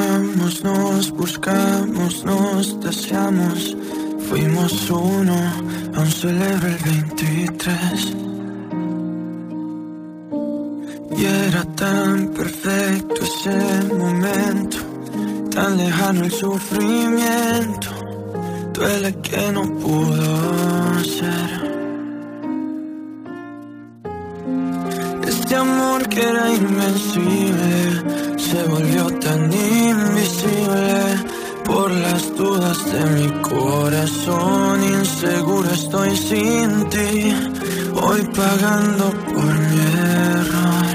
amamos, nos buscamos, nos deseamos. Fuimos uno, aún celebro el 23. Y era tan perfecto ese momento, tan lejano el sufrimiento. Duele que no pudo ser. Este amor que era invencible se volvió tan invisible por las dudas de mi corazón. Inseguro estoy sin ti, hoy pagando por mi error.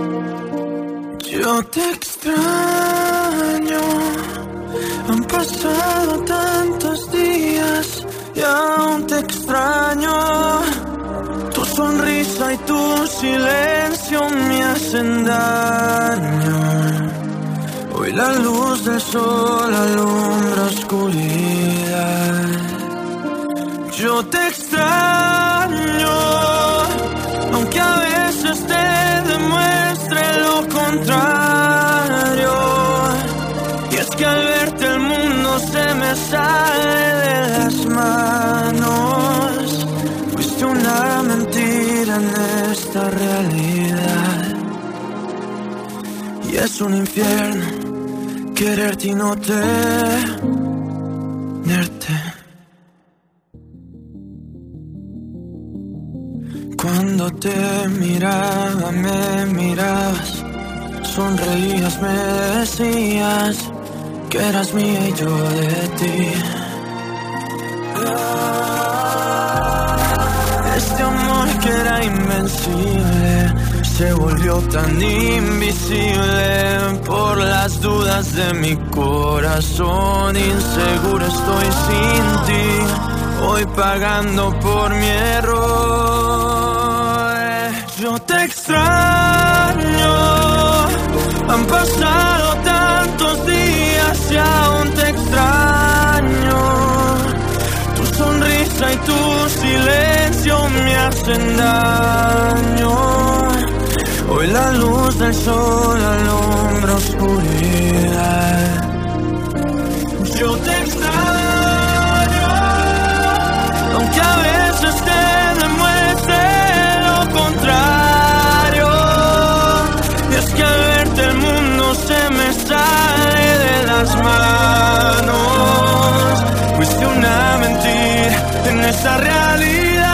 Yo te extraño, han pasado tantos días y aún te extraño. Tu sonrisa y tu silencio me hacen daño. Hoy la luz del sol alumbra oscuridad. Yo te extraño, aunque a veces te demuestre lo contrario. Y es que al verte el mundo se me sale de las manos. Fuiste una mentira en esta realidad. Y es un infierno quererte y no tenerte. Cuando te miraba, me mirabas, sonreías, me decías que eras mía y yo de ti. Este amor que era invencible se volvió tan invisible por las dudas de mi corazón. Inseguro estoy sin ti, hoy pagando por mi error. Yo te extraño, han pasado tantos días y aún te extraño. Tu sonrisa y tu silencio me hacen daño. Hoy la luz del sol alumbra oscuridad. Yo te extraño, aunque a veces te demuestre lo contrario. Y es que al verte el mundo se me sale de las manos. Fuiste una mentira en esta realidad.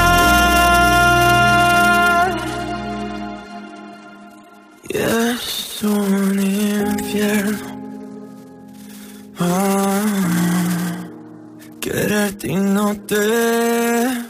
Y es un infierno quererte y no te